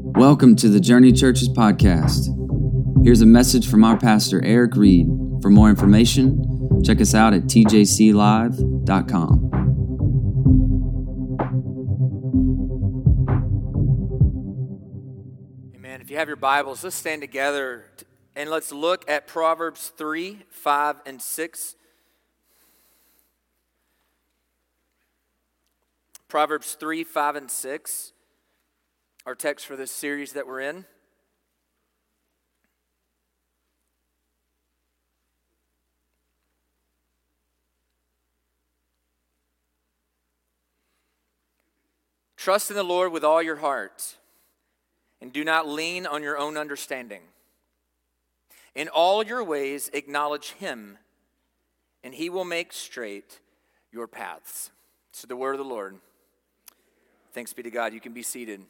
Welcome to the Journey Churches podcast. Here's a message from our pastor, Eric Reed. For more information, check us out at tjclive.com. Amen. If you have your Bibles, let's stand together and let's look at Proverbs 3, 5, and 6. Proverbs 3, 5, and 6. Our text for this series that we're in. Trust in the Lord with all your heart, and do not lean on your own understanding. In all your ways acknowledge Him, and He will make straight your paths. So the word of the Lord. Thanks be to God. You can be seated.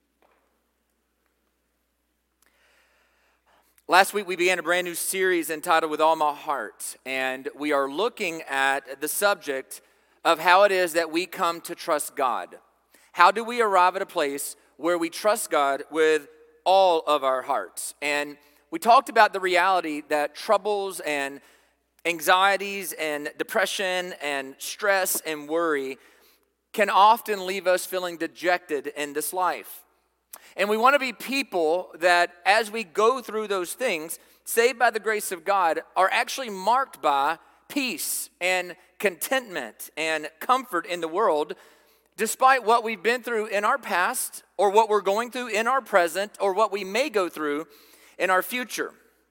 Last week we began a brand new series entitled With All My Heart, and we are looking at the subject of how it is that we come to trust God. How do we arrive at a place where we trust God with all of our hearts? And we talked about the reality that troubles and anxieties and depression and stress and worry can often leave us feeling dejected in this life. And we want to be people that, as we go through those things, saved by the grace of God, are actually marked by peace and contentment and comfort in the world, despite what we've been through in our past, or what we're going through in our present, or what we may go through in our future.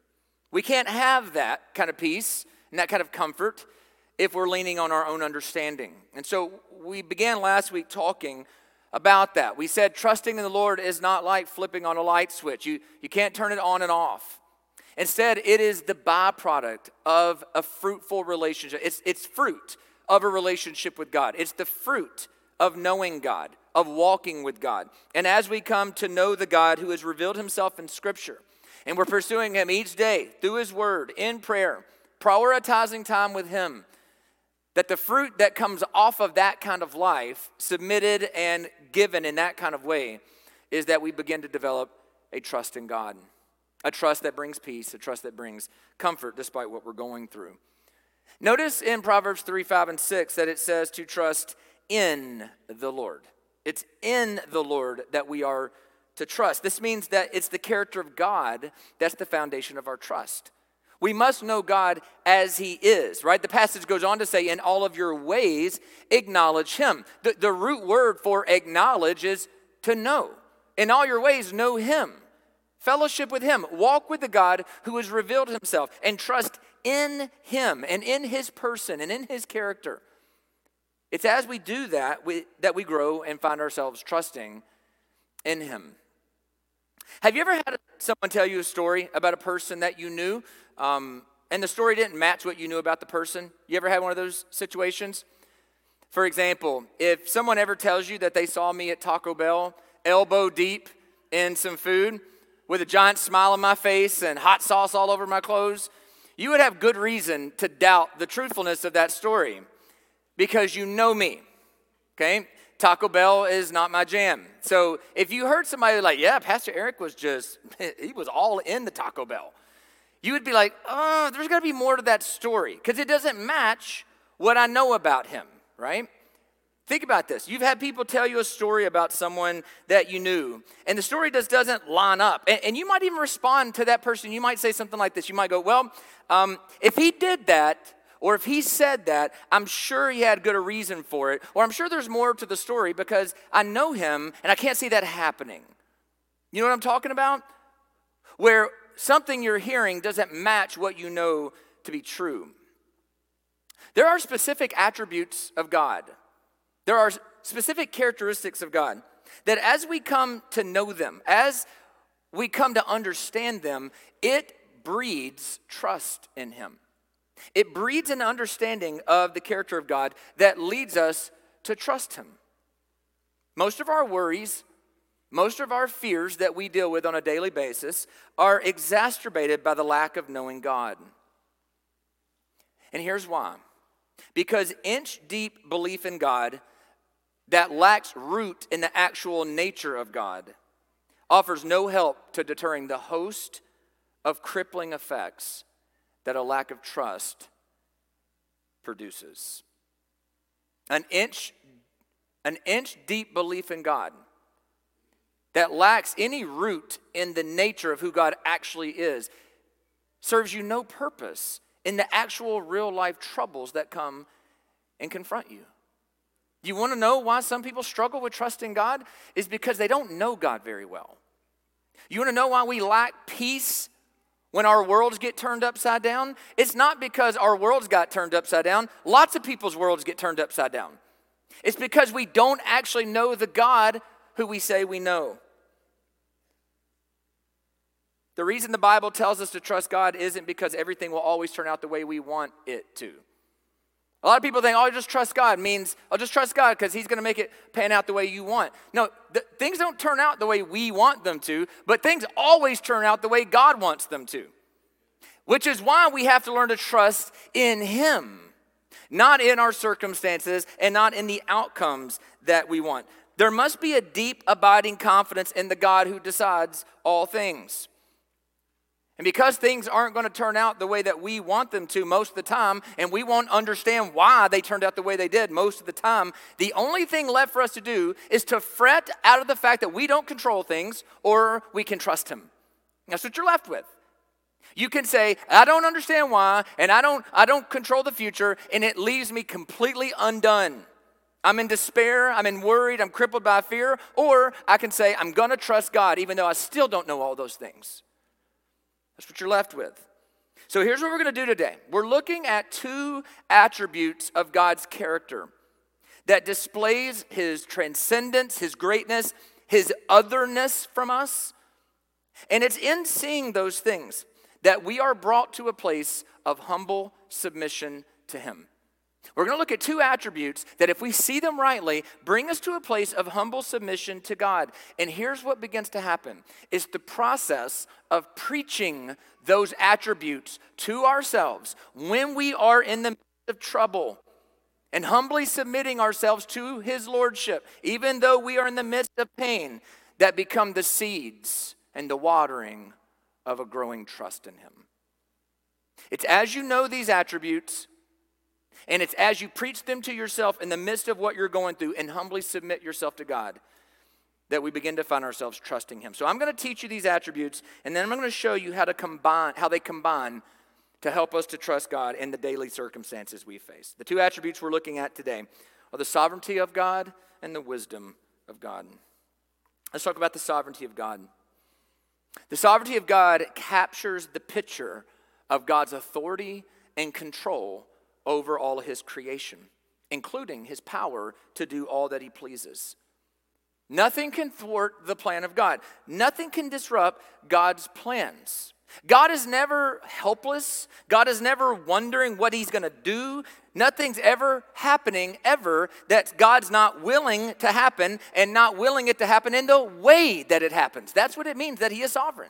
We can't have that kind of peace and that kind of comfort if we're leaning on our own understanding. And so we began last week talking about that. We said trusting in the Lord is not like flipping on a light switch. You can't turn it on and off. Instead, it is the byproduct of a fruitful relationship. It's fruit of a relationship with God. It's the fruit of knowing God, of walking with God. And as we come to know the God who has revealed Himself in Scripture, and we're pursuing Him each day through His Word, in prayer, prioritizing time with Him, that the fruit that comes off of that kind of life, submitted and given in that kind of way, is that we begin to develop a trust in God. A trust that brings peace, a trust that brings comfort despite what we're going through. Notice in Proverbs 3, 5, and 6 that it says to trust in the Lord. It's in the Lord that we are to trust. This means that it's the character of God that's the foundation of our trust. We must know God as He is, right? The passage goes on to say, in all of your ways, acknowledge Him. The root word for acknowledge is to know. In all your ways, know Him. Fellowship with Him. Walk with the God who has revealed Himself, and trust in Him and in His person and in His character. It's as we do that that we grow and find ourselves trusting in Him. Have you ever had someone tell you a story about a person that you knew, and the story didn't match what you knew about the person? You ever had one of those situations? For example, if someone ever tells you that they saw me at Taco Bell, elbow deep in some food, with a giant smile on my face and hot sauce all over my clothes, you would have good reason to doubt the truthfulness of that story, because you know me, okay? Taco Bell is not my jam. So if you heard somebody like, yeah, Pastor Eric he was all in the Taco Bell, you would be like, oh, there's got to be more to that story, because it doesn't match what I know about him, right? Think about this. You've had people tell you a story about someone that you knew, and the story just doesn't line up. And you might even respond to that person. You might say something like this. You might go, well, if he did that, or if he said that, I'm sure he had good a reason for it, or I'm sure there's more to the story because I know him and I can't see that happening. You know what I'm talking about? Where something you're hearing doesn't match what you know to be true. There are specific attributes of God. There are specific characteristics of God that as we come to know them, as we come to understand them, it breeds trust in Him. It breeds an understanding of the character of God that leads us to trust Him. Most of our worries, most of our fears that we deal with on a daily basis are exacerbated by the lack of knowing God. And here's why. Because inch-deep belief in God that lacks root in the actual nature of God offers no help to deterring the host of crippling effects that a lack of trust produces. An inch deep belief in God that lacks any root in the nature of who God actually is serves you no purpose in the actual real life troubles that come and confront you. You want to know why some people struggle with trusting God? Is because they don't know God very well. You want to know why we lack peace when our worlds get turned upside down? It's not because our worlds got turned upside down. Lots of people's worlds get turned upside down. It's because we don't actually know the God who we say we know. The reason the Bible tells us to trust God isn't because everything will always turn out the way we want it to. A lot of people think, just trust God means, I'll just trust God because he's going to make it pan out the way you want. No, things don't turn out the way we want them to, but things always turn out the way God wants them to. Which is why we have to learn to trust in him, not in our circumstances and not in the outcomes that we want. There must be a deep, abiding confidence in the God who decides all things. And because things aren't going to turn out the way that we want them to most of the time, and we won't understand why they turned out the way they did most of the time, the only thing left for us to do is to fret out of the fact that we don't control things, or we can trust him. That's what you're left with. You can say, I don't understand why, and I don't control the future, and it leaves me completely undone. I'm in despair, I'm in worried, I'm crippled by fear, or I can say, I'm going to trust God, even though I still don't know all those things. That's what you're left with. So here's what we're going to do today. We're looking at two attributes of God's character that displays his transcendence, his greatness, his otherness from us. And it's in seeing those things that we are brought to a place of humble submission to him. We're going to look at two attributes that, if we see them rightly, bring us to a place of humble submission to God. And here's what begins to happen. It's the process of preaching those attributes to ourselves when we are in the midst of trouble and humbly submitting ourselves to his lordship, even though we are in the midst of pain, that become the seeds and the watering of a growing trust in him. It's as you know these attributes, and it's as you preach them to yourself in the midst of what you're going through and humbly submit yourself to God, that we begin to find ourselves trusting him. So I'm going to teach you these attributes, and then I'm going to show you how they combine to help us to trust God in the daily circumstances we face. The two attributes we're looking at today are the sovereignty of God and the wisdom of God. Let's talk about the sovereignty of God. The sovereignty of God captures the picture of God's authority and control over all of his creation, including his power to do all that he pleases. Nothing can thwart the plan of God. Nothing can disrupt God's plans. God is never helpless. God is never wondering what he's going to do. Nothing's ever happening, ever, that God's not willing to happen, and not willing it to happen in the way that it happens. That's what it means that he is sovereign.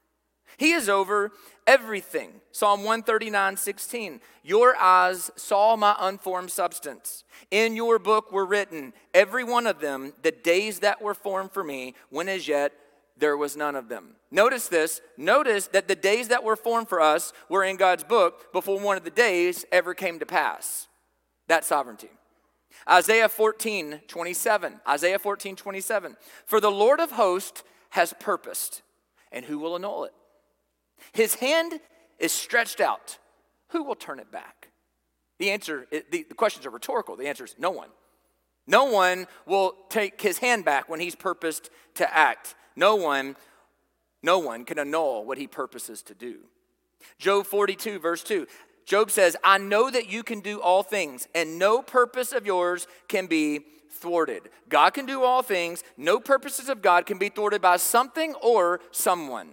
He is over everything. Psalm 139:16. Your eyes saw my unformed substance. In your book were written, every one of them, the days that were formed for me, when as yet there was none of them. Notice this. Notice that the days that were formed for us were in God's book before one of the days ever came to pass. That's sovereignty. Isaiah 14:27. Isaiah 14:27. For the Lord of hosts has purposed, and who will annul it? His hand is stretched out. Who will turn it back? The questions are rhetorical. The answer is no one. No one will take his hand back when he's purposed to act. No one can annul what he purposes to do. Job 42, verse 2. Job says, I know that you can do all things, and no purpose of yours can be thwarted. God can do all things. No purposes of God can be thwarted by something or someone.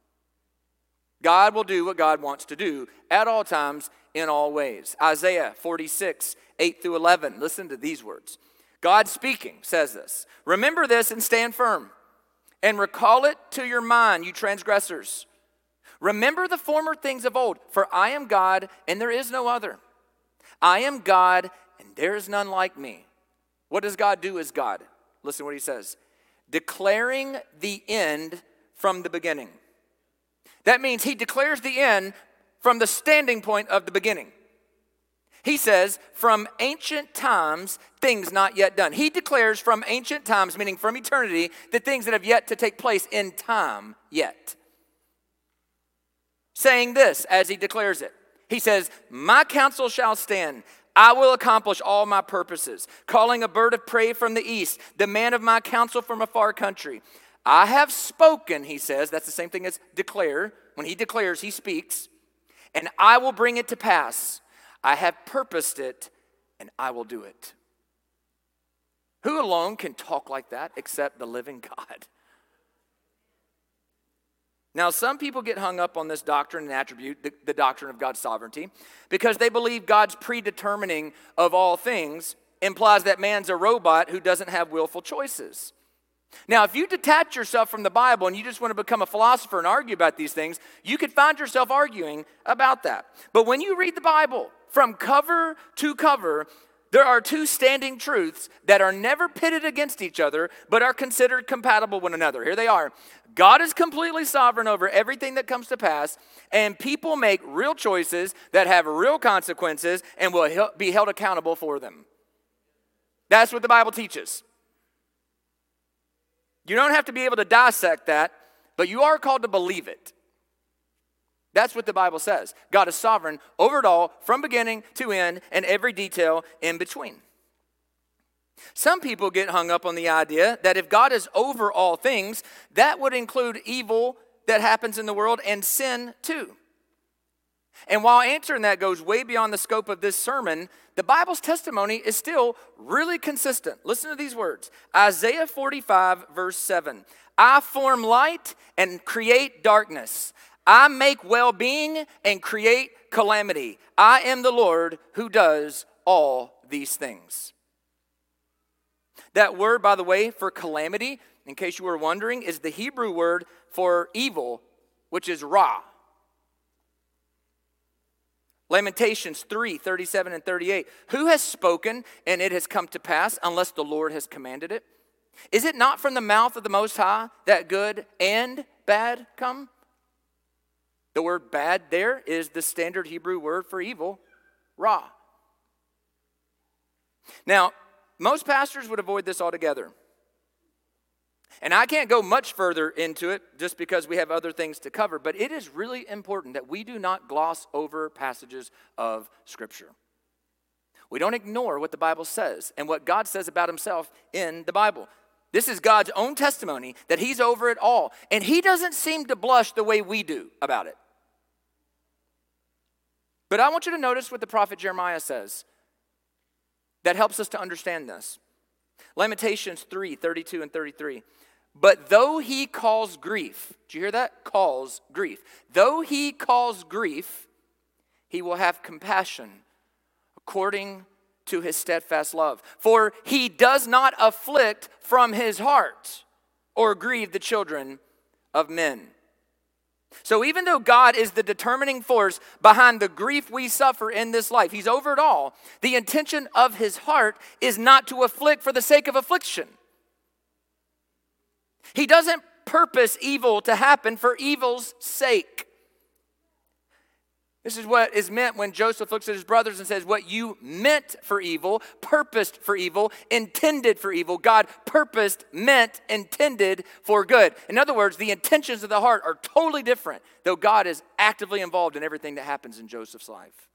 God will do what God wants to do at all times, in all ways. Isaiah 46, 8 through 11. Listen to these words. God speaking says this. Remember this and stand firm, and recall it to your mind, you transgressors. Remember the former things of old, for I am God and there is no other. I am God and there is none like me. What does God do as God? Listen to what he says. declaring the end from the beginning. That means he declares the end from the standing point of the beginning. He says, from ancient times, things not yet done. He declares from ancient times, meaning from eternity, the things that have yet to take place in time yet. Saying this as he declares it. He says, my counsel shall stand. I will accomplish all my purposes. Calling a bird of prey from the east, the man of my counsel from a far country. I have spoken, he says. That's the same thing as declare. When he declares, he speaks. And I will bring it to pass. I have purposed it, and I will do it. Who alone can talk like that except the living God? Now, some people get hung up on this doctrine and attribute, the doctrine of God's sovereignty, because they believe God's predetermining of all things implies that man's a robot who doesn't have willful choices. Now, if you detach yourself from the Bible and you just want to become a philosopher and argue about these things, you could find yourself arguing about that. But when you read the Bible from cover to cover, there are two standing truths that are never pitted against each other, but are considered compatible with one another. Here they are. God is completely sovereign over everything that comes to pass, and people make real choices that have real consequences and will be held accountable for them. That's what the Bible teaches. You don't have to be able to dissect that, but you are called to believe it. That's what the Bible says. God is sovereign over it all, from beginning to end, and every detail in between. Some people get hung up on the idea that if God is over all things, that would include evil that happens in the world and sin too. And while answering that goes way beyond the scope of this sermon, the Bible's testimony is still really consistent. Listen to these words. Isaiah 45, verse 7. I form light and create darkness. I make well-being and create calamity. I am the Lord who does all these things. That word, by the way, for calamity, in case you were wondering, is the Hebrew word for evil, which is ra. Lamentations 3, 37 and 38. Who has spoken and it has come to pass unless the Lord has commanded it? Is it not from the mouth of the Most High that good and bad come? The word bad there is the standard Hebrew word for evil, ra. Now, most pastors would avoid this altogether. And I can't go much further into it just because we have other things to cover, but it is really important that we do not gloss over passages of Scripture. We don't ignore what the Bible says and what God says about himself in the Bible. This is God's own testimony that he's over it all, and he doesn't seem to blush the way we do about it. But I want you to notice what the prophet Jeremiah says that helps us to understand this. Lamentations 3, 32 and 33. But though he calls grief, did you hear that? Calls grief. Though he calls grief, he will have compassion according to his steadfast love. For he does not afflict from his heart or grieve the children of men. So even though God is the determining force behind the grief we suffer in this life, he's over it all, the intention of his heart is not to afflict for the sake of affliction. He doesn't purpose evil to happen for evil's sake. This is what is meant when Joseph looks at his brothers and says, what you meant for evil, purposed for evil, intended for evil, God purposed, meant, intended for good. In other words, the intentions of the heart are totally different, though God is actively involved in everything that happens in Joseph's life.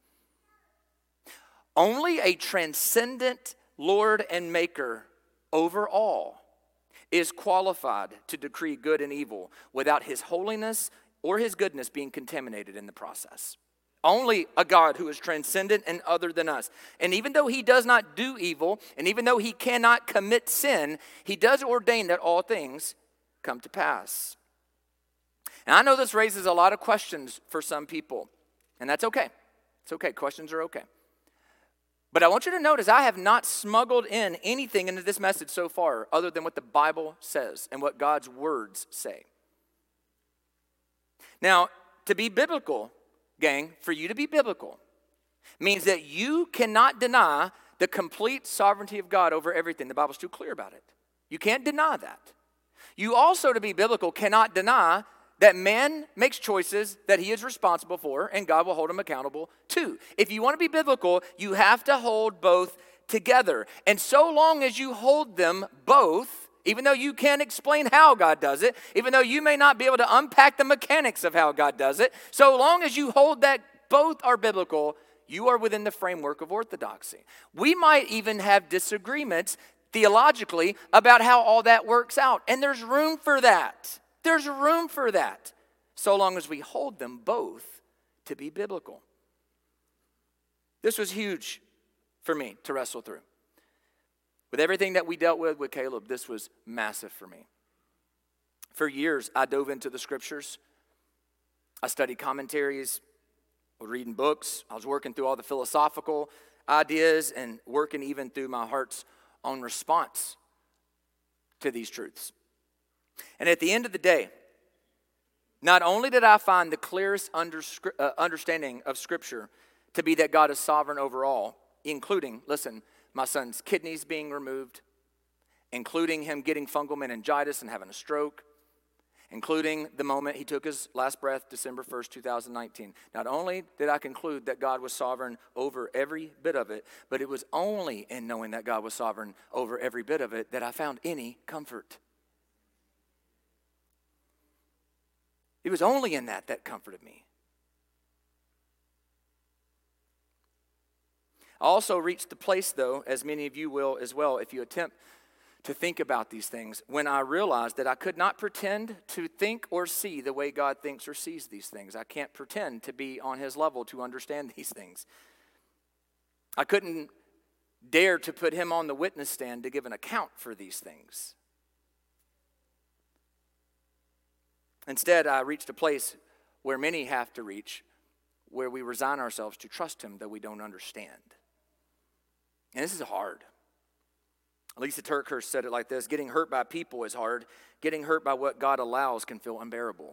Only a transcendent Lord and Maker over all is qualified to decree good and evil without his holiness or his goodness being contaminated in the process. Only a God who is transcendent and other than us. And even though he does not do evil, and even though he cannot commit sin, he does ordain that all things come to pass. And I know this raises a lot of questions for some people, and that's okay. It's okay. Questions are okay. But I want you to notice I have not smuggled in anything into this message so far other than what the Bible says and what God's words say. Now, to be biblical, gang, for you to be biblical means that you cannot deny the complete sovereignty of God over everything. The Bible's too clear about it. You can't deny that. You also, to be biblical, cannot deny that man makes choices that he is responsible for, and God will hold him accountable too. If you want to be biblical, you have to hold both together. And so long as you hold them both, even though you can't explain how God does it, even though you may not be able to unpack the mechanics of how God does it, so long as you hold that both are biblical, you are within the framework of orthodoxy. We might even have disagreements theologically about how all that works out, and there's room for that. There's room for that, so long as we hold them both to be biblical. This was huge for me to wrestle through. With everything that we dealt with Caleb, this was massive for me. For years, I dove into the scriptures. I studied commentaries, reading books. I was working through all the philosophical ideas and working even through my heart's own response to these truths. And at the end of the day, not only did I find the clearest understanding of Scripture to be that God is sovereign over all, including, listen, my son's kidneys being removed, including him getting fungal meningitis and having a stroke, including the moment he took his last breath, December 1st, 2019. Not only did I conclude that God was sovereign over every bit of it, but it was only in knowing that God was sovereign over every bit of it that I found any comfort. It was only in that comforted me. I also reached the place, though, as many of you will as well, if you attempt to think about these things, when I realized that I could not pretend to think or see the way God thinks or sees these things. I can't pretend to be on his level to understand these things. I couldn't dare to put him on the witness stand to give an account for these things. Instead, I reached a place where many have to reach, where we resign ourselves to trust him that we don't understand. And this is hard. Lisa TerKeurst said it like this: getting hurt by people is hard. Getting hurt by what God allows can feel unbearable.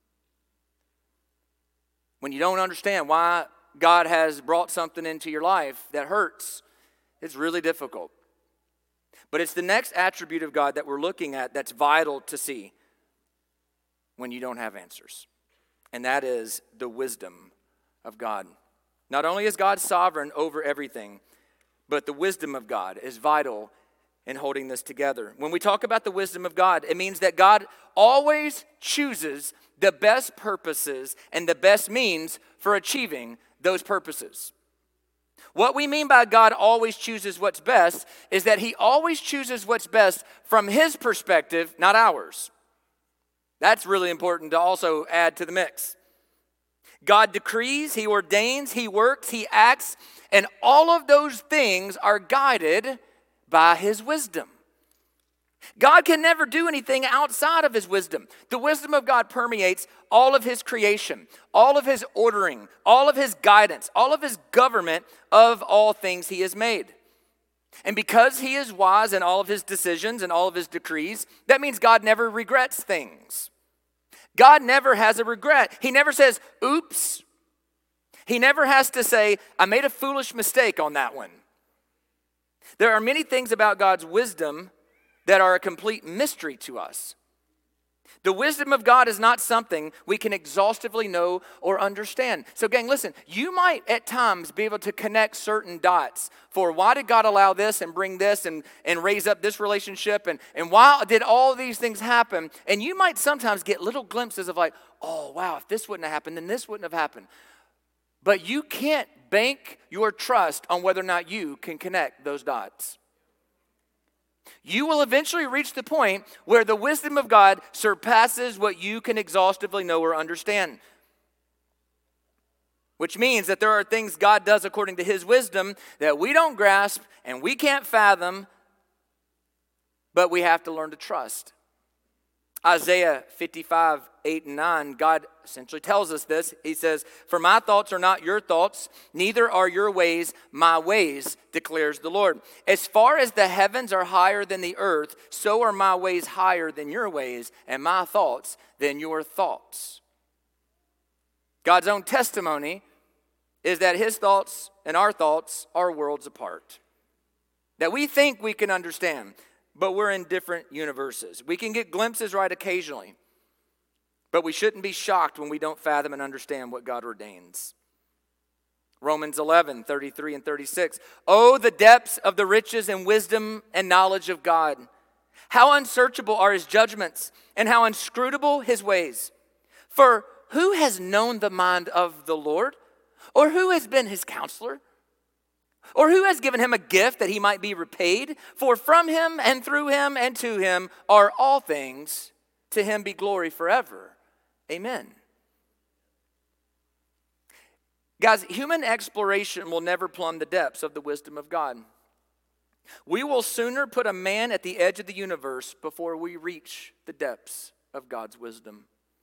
When you don't understand why God has brought something into your life that hurts, it's really difficult. But it's the next attribute of God that we're looking at that's vital to see when you don't have answers. And that is the wisdom of God. Not only is God sovereign over everything, but the wisdom of God is vital in holding this together. When we talk about the wisdom of God, it means that God always chooses the best purposes and the best means for achieving those purposes. What we mean by God always chooses what's best is that he always chooses what's best from his perspective, not ours. That's really important to also add to the mix. God decrees, he ordains, he works, he acts, and all of those things are guided by his wisdom. God can never do anything outside of his wisdom. The wisdom of God permeates all of his creation, all of his ordering, all of his guidance, all of his government of all things he has made. And because he is wise in all of his decisions and all of his decrees, that means God never regrets things. God never has a regret. He never says, oops. He never has to say, I made a foolish mistake on that one. There are many things about God's wisdom that are a complete mystery to us. The wisdom of God is not something we can exhaustively know or understand. So gang, listen, you might at times be able to connect certain dots for why did God allow this and bring this and raise up this relationship and why did all these things happen? And you might sometimes get little glimpses of like, oh wow, if this wouldn't have happened, then this wouldn't have happened. But you can't bank your trust on whether or not you can connect those dots. You will eventually reach the point where the wisdom of God surpasses what you can exhaustively know or understand. Which means that there are things God does according to his wisdom that we don't grasp and we can't fathom, but we have to learn to trust. Isaiah 55, 8 and 9, God essentially tells us this. He says, for my thoughts are not your thoughts, neither are your ways my ways, declares the Lord. As far as the heavens are higher than the earth, so are my ways higher than your ways, and my thoughts than your thoughts. God's own testimony is that his thoughts and our thoughts are worlds apart. That we think we can understand. but we're in different universes. We can get glimpses right occasionally, but we shouldn't be shocked when we don't fathom and understand what God ordains. Romans 11, 33 and 36. Oh, the depths of the riches and wisdom and knowledge of God. How unsearchable are his judgments and how inscrutable his ways. For who has known the mind of the Lord? Or who has been his counselor? Or who has given him a gift that he might be repaid? For from him and through him and to him are all things. To him be glory forever. Amen. Guys, human exploration will never plumb the depths of the wisdom of God. We will sooner put a man at the edge of the universe before we reach the depths of God's wisdom.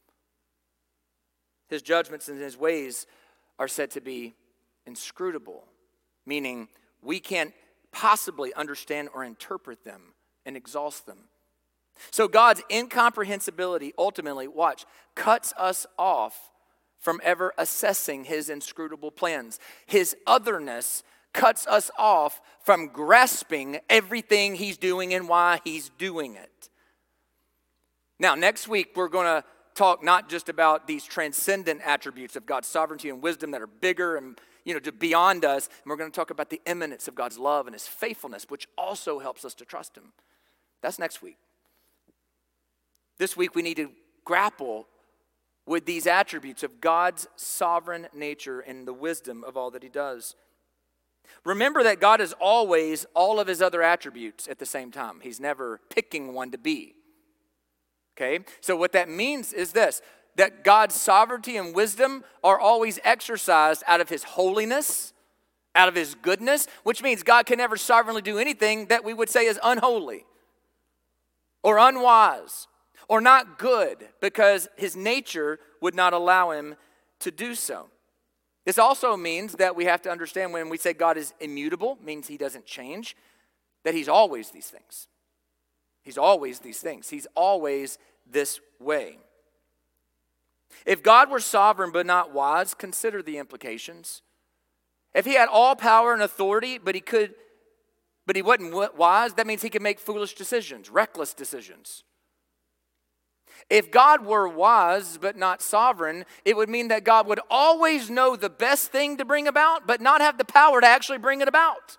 His judgments and his ways are said to be inscrutable, meaning we can't possibly understand or interpret them and exhaust them. So God's incomprehensibility ultimately, cuts us off from ever assessing his inscrutable plans. His otherness cuts us off from grasping everything he's doing and why he's doing it. Now, next week, we're going to talk not just about these transcendent attributes of God's sovereignty and wisdom that are bigger and beyond us, and we're going to talk about the immanence of God's love and his faithfulness, which also helps us to trust him. That's next week. This week, we need to grapple with these attributes of God's sovereign nature and the wisdom of all that he does. Remember that God is always all of his other attributes at the same time. He's never picking one to be. Okay? So what that means is this, that God's sovereignty and wisdom are always exercised out of his holiness, out of his goodness, which means God can never sovereignly do anything that we would say is unholy or unwise or not good, because his nature would not allow him to do so. This also means that we have to understand when we say God is immutable, means he doesn't change, that he's always these things. He's always these things. He's always this way. If God were sovereign but not wise, consider the implications. If he had all power and authority, but he wasn't wise, that means he could make foolish decisions, reckless decisions. If God were wise but not sovereign, it would mean that God would always know the best thing to bring about, but not have the power to actually bring it about.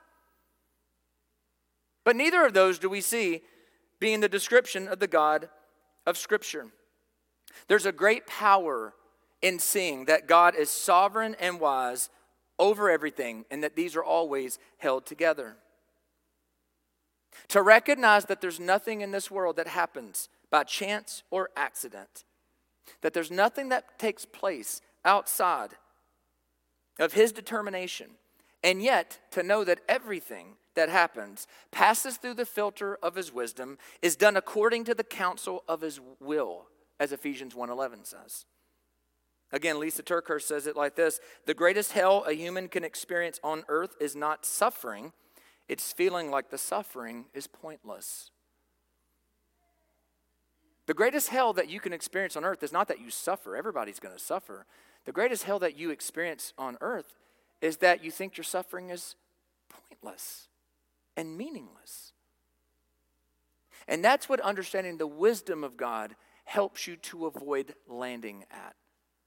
But neither of those do we see being the description of the God of Scripture. There's a great power in seeing that God is sovereign and wise over everything, and that these are always held together. To recognize that there's nothing in this world that happens by chance or accident, that there's nothing that takes place outside of his determination, and yet to know that everything that happens passes through the filter of his wisdom, is done according to the counsel of his will, as Ephesians 1:11 says. Again, Lisa TerKeurst says it like this: the greatest hell a human can experience on earth is not suffering, it's feeling like the suffering is pointless. The greatest hell that you can experience on earth is not that you suffer. Everybody's going to suffer. The greatest hell that you experience on earth is that you think your suffering is pointless and meaningless. And that's what understanding the wisdom of God helps you to avoid landing at.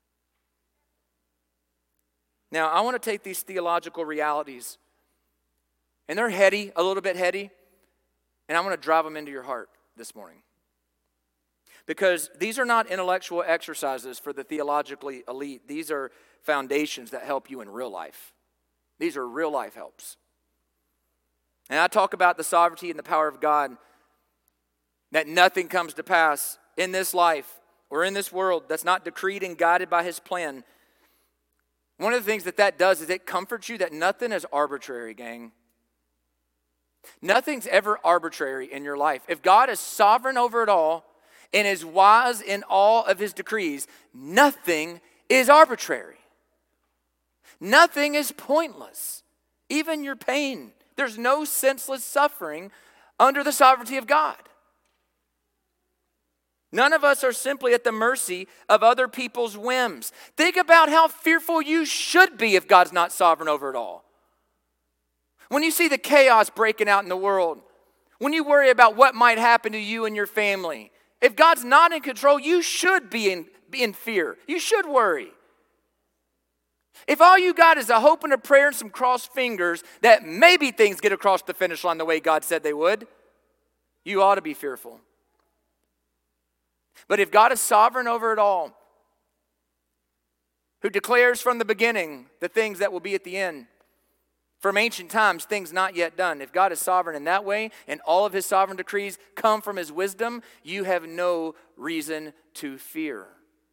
Now, I want to take these theological realities, and they're heady, a little bit heady, and I want to drive them into your heart this morning. Because these are not intellectual exercises for the theologically elite. These are foundations that help you in real life. These are real life helps. And I talk about the sovereignty and the power of God, that nothing comes to pass in this life or in this world that's not decreed and guided by his plan. One of the things that does is it comforts you that nothing is arbitrary, gang. Nothing's ever arbitrary in your life. If God is sovereign over it all and is wise in all of his decrees, nothing is arbitrary. Nothing is pointless. Even your pain. There's no senseless suffering under the sovereignty of God. None of us are simply at the mercy of other people's whims. Think about how fearful you should be if God's not sovereign over it all. When you see the chaos breaking out in the world, When you worry about what might happen to you and your family, if God's not in control, you should be in fear. You should worry. If all you got is a hope and a prayer and some crossed fingers that maybe things get across the finish line the way God said they would, you ought to be fearful. But if God is sovereign over it all, who declares from the beginning the things that will be at the end, from ancient times, things not yet done. If God is sovereign in that way, and all of his sovereign decrees come from his wisdom, you have no reason to fear.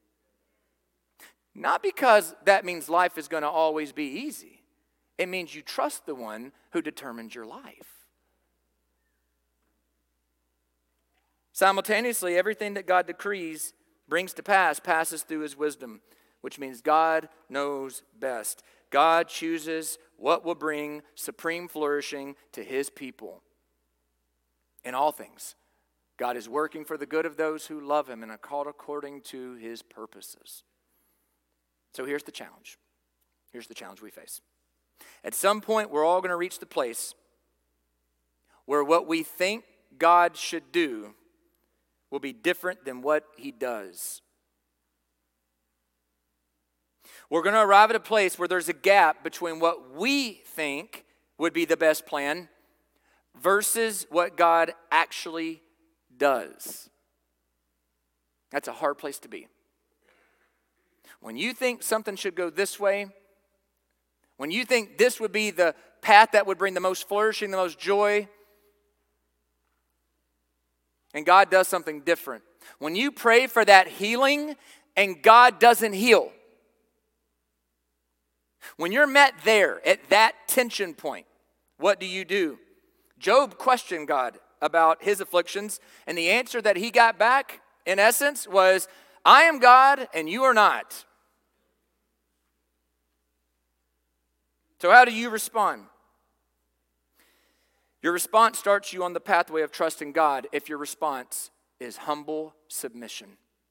Not because that means life is going to always be easy. It means you trust the one who determines your life. Simultaneously, everything that God decrees brings to pass passes through his wisdom, which means God knows best. God chooses what will bring supreme flourishing to his people. In all things, God is working for the good of those who love him and are called according to his purposes. So here's the challenge. Here's the challenge we face. At some point, we're all going to reach the place where what we think God should do will be different than what he does. We're going to arrive at a place where there's a gap between what we think would be the best plan versus what God actually does. That's a hard place to be. When you think something should go this way, when you think this would be the path that would bring the most flourishing, the most joy, and God does something different. When you pray for that healing and God doesn't heal, when you're met there at that tension point, what do? Job questioned God about his afflictions, and the answer that he got back, in essence, was, I am God and you are not. So how do you respond? Your response starts you on the pathway of trusting God if your response is humble submission.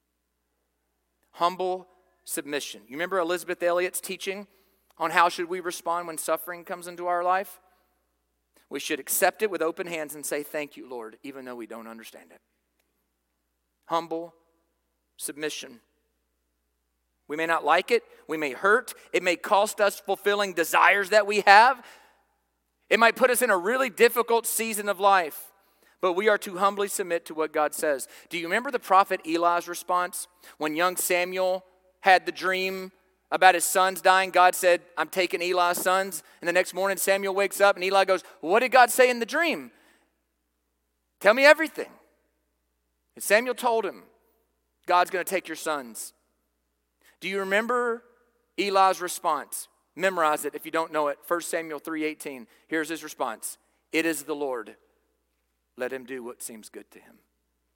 Humble submission. You remember Elizabeth Elliot's teaching on how should we respond when suffering comes into our life? We should accept it with open hands and say, thank you, Lord, even though we don't understand it. Humble submission. We may not like it. We may hurt. It may cost us fulfilling desires that we have. It might put us in a really difficult season of life. But we are to humbly submit to what God says. Do you remember the prophet Eli's response? When young Samuel had the dream about his sons dying, God said, I'm taking Eli's sons. And the next morning Samuel wakes up and Eli goes, what did God say in the dream? Tell me everything. And Samuel told him, God's going to take your sons. Do you remember Eli's response? Memorize it if you don't know it. 1 Samuel 3:18. Here's his response. It is the Lord. Let him do what seems good to him.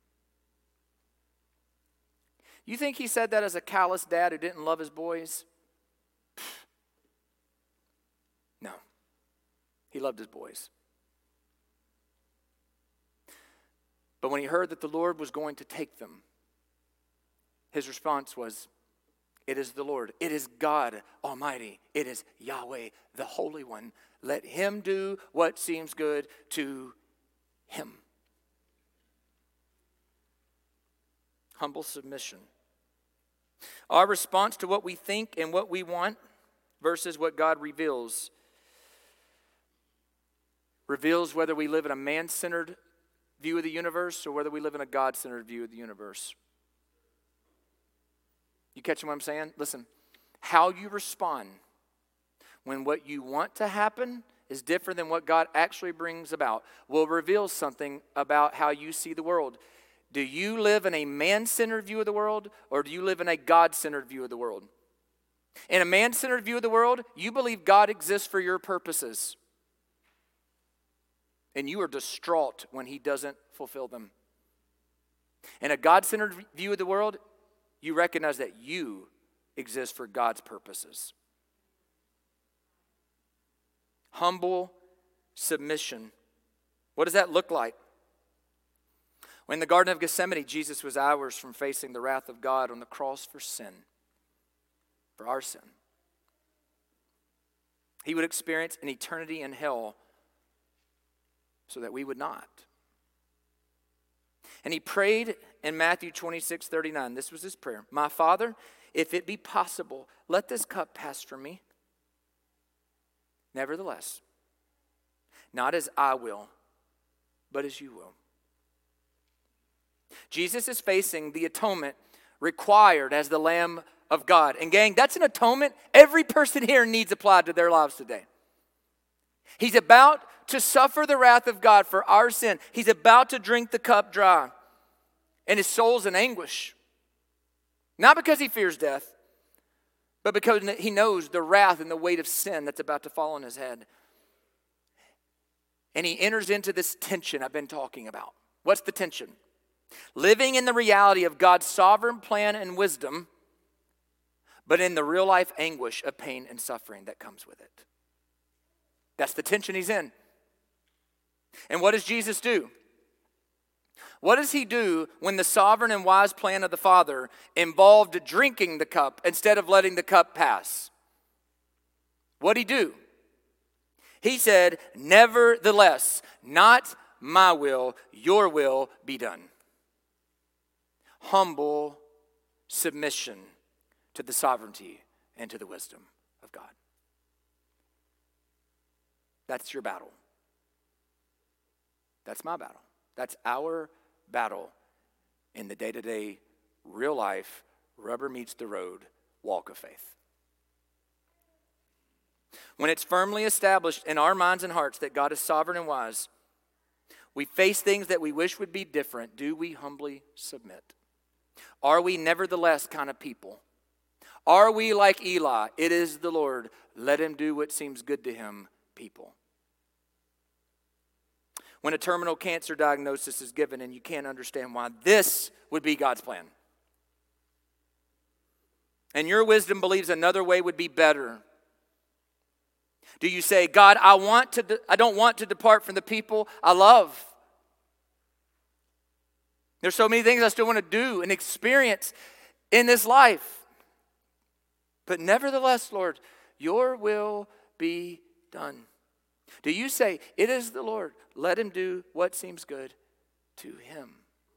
You think he said that as a callous dad who didn't love his boys? No. He loved his boys. But when he heard that the Lord was going to take them, his response was, it is the Lord. It is God Almighty. It is Yahweh, the Holy One. Let him do what seems good to him. Humble submission. Our response to what we think and what we want versus what God reveals whether we live in a man-centered view of the universe or whether we live in a God-centered view of the universe. You catching what I'm saying? Listen, how you respond when what you want to happen is different than what God actually brings about will reveal something about how you see the world. Do you live in a man-centered view of the world or do you live in a God-centered view of the world? In a man-centered view of the world, you believe God exists for your purposes. And you are distraught when he doesn't fulfill them. In a God-centered view of the world, you recognize that you exist for God's purposes. Humble submission. What does that look like? When in the Garden of Gethsemane, Jesus was hours from facing the wrath of God on the cross for sin, for our sin. He would experience an eternity in hell so that we would not. And he prayed in Matthew 26:39. This was his prayer. My Father, if it be possible, let this cup pass from me. Nevertheless, not as I will, but as you will. Jesus is facing the atonement required as the Lamb of God. And gang, that's an atonement every person here needs applied to their lives today. He's about to suffer the wrath of God for our sin. He's about to drink the cup dry. And his soul's in anguish. Not because he fears death, but because he knows the wrath and the weight of sin that's about to fall on his head. And he enters into this tension I've been talking about. What's the tension? Living in the reality of God's sovereign plan and wisdom, but in the real life anguish of pain and suffering that comes with it. That's the tension he's in. And what does Jesus do? What does he do when the sovereign and wise plan of the Father involved drinking the cup instead of letting the cup pass? What'd he do? He said, nevertheless, not my will, your will be done. Humble submission to the sovereignty and to the wisdom of God. That's your battle. That's my battle. That's our battle in the day-to-day, real life, rubber meets the road walk of faith. When it's firmly established in our minds and hearts that God is sovereign and wise, we face things that we wish would be different. Do we humbly submit? Are we nevertheless kind of people? Are we like Eli? It is the Lord. Let him do what seems good to him, people. When a terminal cancer diagnosis is given and you can't understand why, this would be God's plan. And your wisdom believes another way would be better. Do you say, God, I don't want to depart from the people I love. There's so many things I still want to do and experience in this life. But nevertheless, Lord, your will be done. Do you say, it is the Lord, let him do what seems good to him?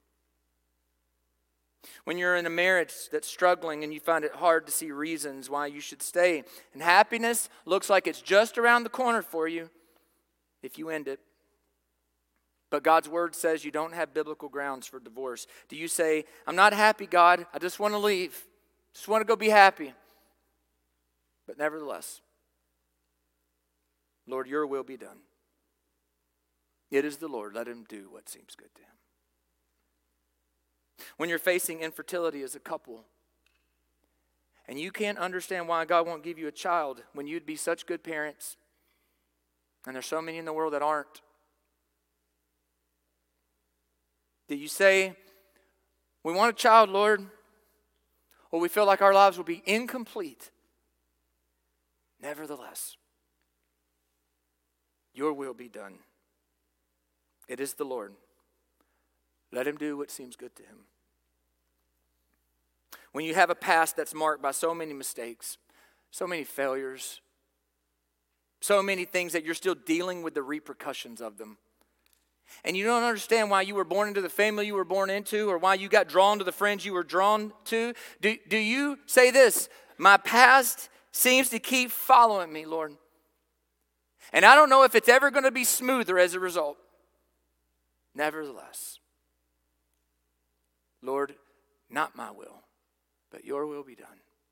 When you're in a marriage that's struggling and you find it hard to see reasons why you should stay, and happiness looks like it's just around the corner for you if you end it, but God's word says you don't have biblical grounds for divorce. Do you say, I'm not happy, God, I just want to leave, just want to go be happy? But nevertheless, Lord, your will be done. It is the Lord, let him do what seems good to him. When you're facing infertility as a couple, and you can't understand why God won't give you a child when you'd be such good parents, and there's so many in the world that aren't. Do you say, we want a child, Lord, or we feel like our lives will be incomplete? Nevertheless, your will be done. It is the Lord. Let him do what seems good to him. When you have a past that's marked by so many mistakes, so many failures, so many things that you're still dealing with the repercussions of them, and you don't understand why you were born into the family you were born into, or why you got drawn to the friends you were drawn to, do you say this, my past seems to keep following me, Lord, and I don't know if it's ever going to be smoother as a result? Nevertheless, Lord, not my will, but your will be done.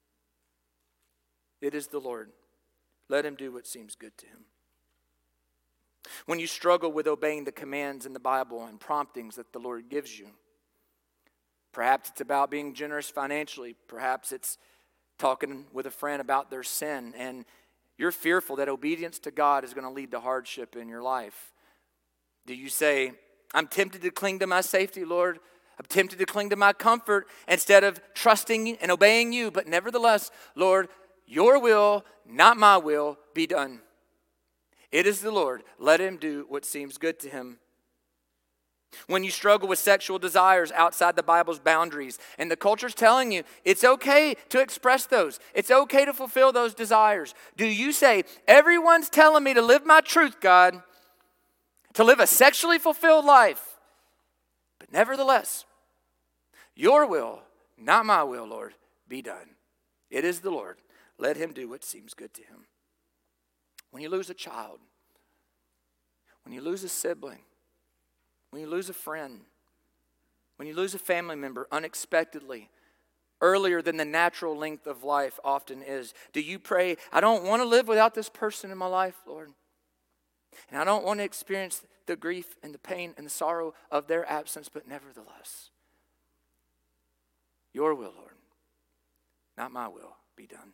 It is the Lord. Let him do what seems good to him. When you struggle with obeying the commands in the Bible and promptings that the Lord gives you, perhaps it's about being generous financially, perhaps it's talking with a friend about their sin, and you're fearful that obedience to God is going to lead to hardship in your life. Do you say, I'm tempted to cling to my safety, Lord. I'm tempted to cling to my comfort instead of trusting and obeying you. But nevertheless, Lord, your will, not my will, be done. It is the Lord. Let him do what seems good to him. When you struggle with sexual desires outside the Bible's boundaries, and the culture's telling you it's okay to express those, it's okay to fulfill those desires, do you say, everyone's telling me to live my truth, God, to live a sexually fulfilled life, but But nevertheless, your will, not my will, Lord, be done. It is the Lord. Let him do what seems good to him. When you lose a child, when you lose a sibling, when you lose a friend, when you lose a family member unexpectedly, earlier than the natural length of life often is, do you pray, I don't want to live without this person in my life, Lord. And I don't want to experience the grief and the pain and the sorrow of their absence, but nevertheless, your will, Lord, not my will, be done.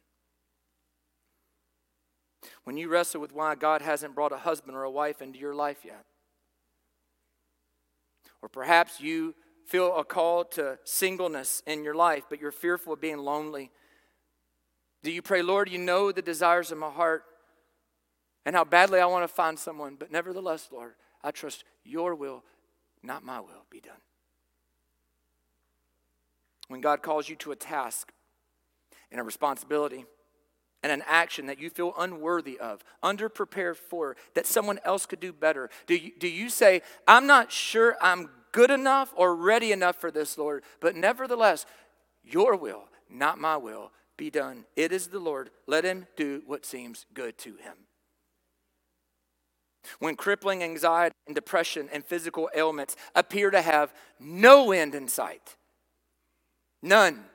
When you wrestle with why God hasn't brought a husband or a wife into your life yet, or perhaps you feel a call to singleness in your life, but you're fearful of being lonely, do you pray, Lord, you know the desires of my heart and how badly I want to find someone, but nevertheless, Lord, I trust your will, not my will, be done. When God calls you to a task and a responsibility and an action that you feel unworthy of, underprepared for, that someone else could do better, do you say, I'm not sure I'm good enough or ready enough for this, Lord, but nevertheless, your will, not my will, be done. It is the Lord. Let him do what seems good to him. When crippling anxiety and depression and physical ailments appear to have no end in sight, none,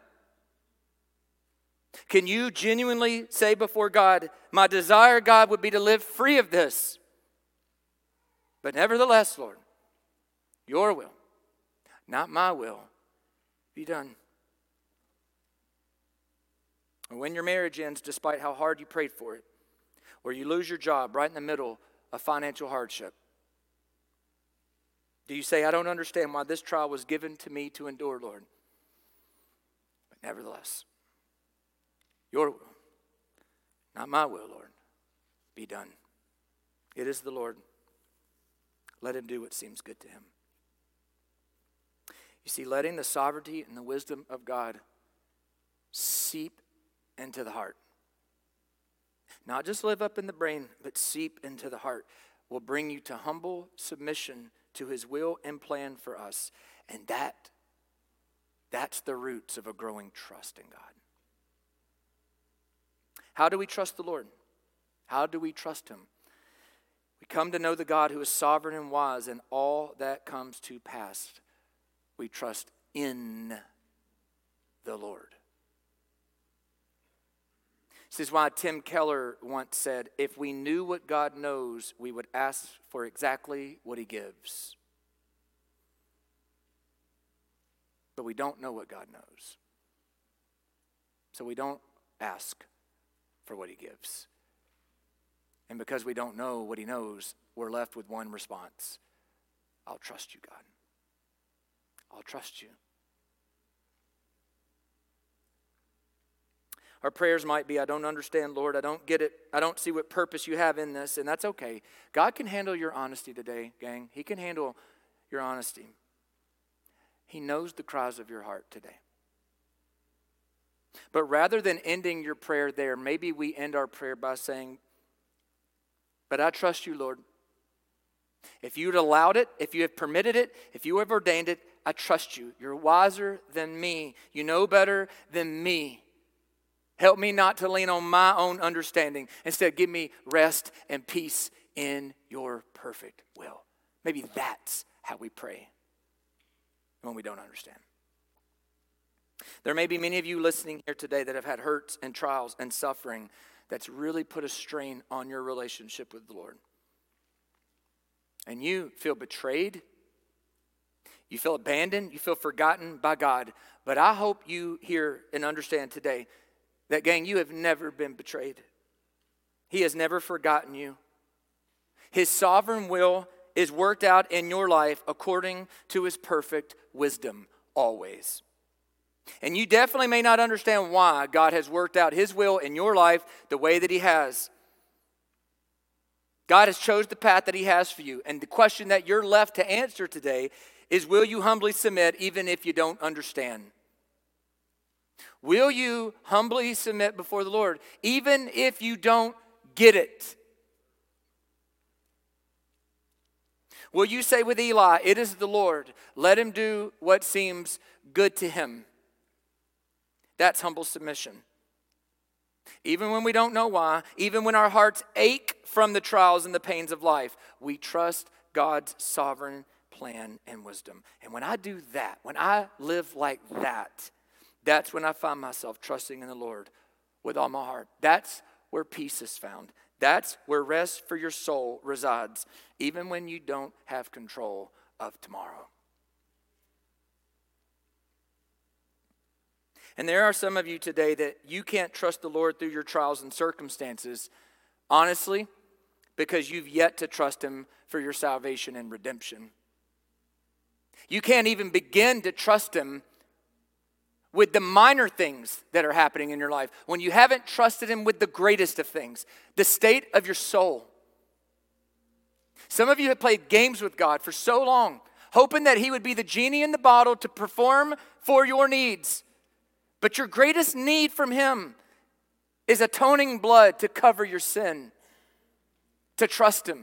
can you genuinely say before God, my desire, God, would be to live free of this? But nevertheless, Lord, your will, not my will, be done. Or when your marriage ends, despite how hard you prayed for it, or you lose your job right in the middle of financial hardship, do you say, I don't understand why this trial was given to me to endure, Lord? But nevertheless, your will, not my will, Lord, be done. It is the Lord. Let him do what seems good to him. You see, letting the sovereignty and the wisdom of God seep into the heart, not just live up in the brain, but seep into the heart, will bring you to humble submission to his will and plan for us. And that's the roots of a growing trust in God. How do we trust the Lord? How do we trust him? We come to know the God who is sovereign and wise in all that comes to pass. We trust in the Lord. This is why Tim Keller once said, if we knew what God knows, we would ask for exactly what he gives. But we don't know what God knows. So we don't ask for what he gives. And because we don't know what he knows, we're left with one response. I'll trust you, God. I'll trust you. Our prayers might be, I don't understand, Lord. I don't get it. I don't see what purpose you have in this. And that's okay. God can handle your honesty today, gang. He can handle your honesty. He knows the cries of your heart today. But rather than ending your prayer there, maybe we end our prayer by saying, but I trust you, Lord. If you'd allowed it, if you have permitted it, if you have ordained it, I trust you. You're wiser than me. You know better than me. Help me not to lean on my own understanding. Instead, give me rest and peace in your perfect will. Maybe that's how we pray when we don't understand. There may be many of you listening here today that have had hurts and trials and suffering that's really put a strain on your relationship with the Lord. And you feel betrayed. You feel abandoned. You feel forgotten by God. But I hope you hear and understand today that, gang, you have never been betrayed. He has never forgotten you. His sovereign will is worked out in your life according to his perfect wisdom always. And you definitely may not understand why God has worked out his will in your life the way that he has. God has chose the path that he has for you. And the question that you're left to answer today is, will you humbly submit even if you don't understand? Will you humbly submit before the Lord even if you don't get it? Will you say with Eli, it is the Lord, let him do what seems good to him? That's humble submission. Even when we don't know why, even when our hearts ache from the trials and the pains of life, we trust God's sovereign plan and wisdom. And when I do that, when I live like that, that's when I find myself trusting in the Lord with all my heart. That's where peace is found. That's where rest for your soul resides, even when you don't have control of tomorrow. And there are some of you today that you can't trust the Lord through your trials and circumstances, honestly, because you've yet to trust him for your salvation and redemption. You can't even begin to trust him with the minor things that are happening in your life when you haven't trusted him with the greatest of things, the state of your soul. Some of you have played games with God for so long, hoping that he would be the genie in the bottle to perform for your needs. But your greatest need from him is atoning blood to cover your sin, to trust him.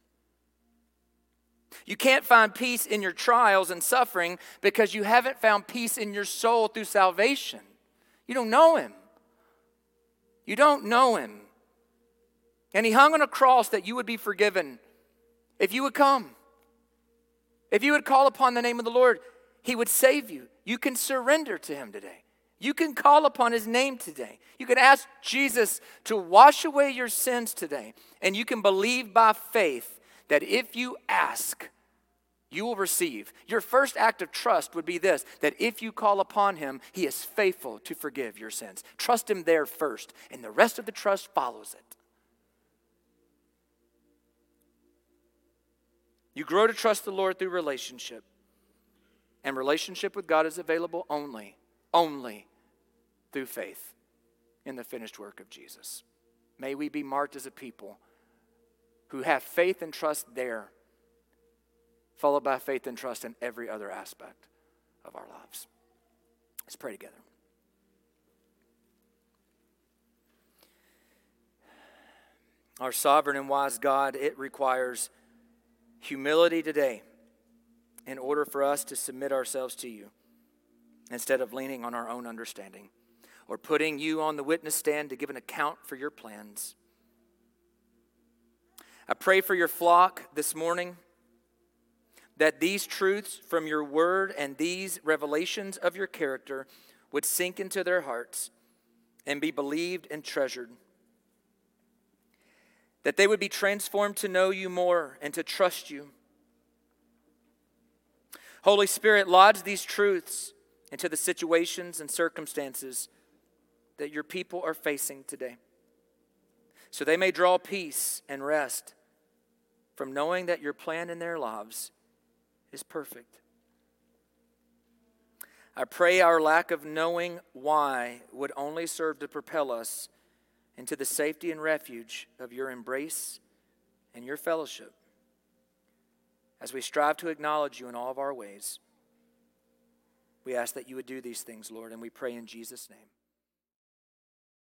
You can't find peace in your trials and suffering because you haven't found peace in your soul through salvation. You don't know him. You don't know him. And he hung on a cross that you would be forgiven if you would come. If you would call upon the name of the Lord, he would save you. You can surrender to him today. You can call upon his name today. You can ask Jesus to wash away your sins today. And you can believe by faith that if you ask, you will receive. Your first act of trust would be this, that if you call upon him, he is faithful to forgive your sins. Trust him there first, and the rest of the trust follows it. You grow to trust the Lord through relationship. And relationship with God is available only through faith in the finished work of Jesus. May we be marked as a people who have faith and trust there, followed by faith and trust in every other aspect of our lives. Let's pray together. Our sovereign and wise God, it requires humility today in order for us to submit ourselves to you instead of leaning on our own understanding or putting you on the witness stand to give an account for your plans. I pray for your flock this morning that these truths from your word and these revelations of your character would sink into their hearts and be believed and treasured. That they would be transformed to know you more and to trust you. Holy Spirit, lodge these truths into the situations and circumstances that your people are facing today, so they may draw peace and rest from knowing that your plan in their lives is perfect. I pray our lack of knowing why would only serve to propel us into the safety and refuge of your embrace and your fellowship as we strive to acknowledge you in all of our ways. We ask that you would do these things, Lord, and we pray in Jesus' name.